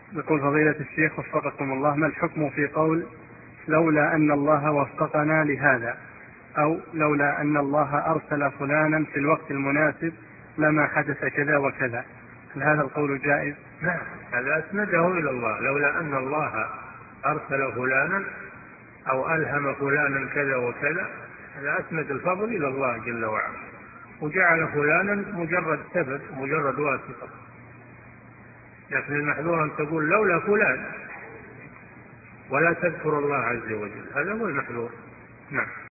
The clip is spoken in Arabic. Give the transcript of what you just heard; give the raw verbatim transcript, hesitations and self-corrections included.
يقول فضيلة الشيخ وفقكم الله، ما الحكم في قول لولا أن الله وفقنا لهذا، أو لولا أن الله أرسل فلانا في الوقت المناسب لما حدث كذا وكذا؟ هل هذا القول جائز؟ نعم، هذا أسنده إلى الله. لولا أن الله أرسل فلانا أو ألهم فلانا كذا وكذا، هذا أسند الفضل إلى الله جل وعلا، وجعل فلانا مجرد سبب مجرد واسطة. لكن المحذور أن تقول لولا فلان ولا تذكر الله عز وجل، هذا هو المحذور. نعم.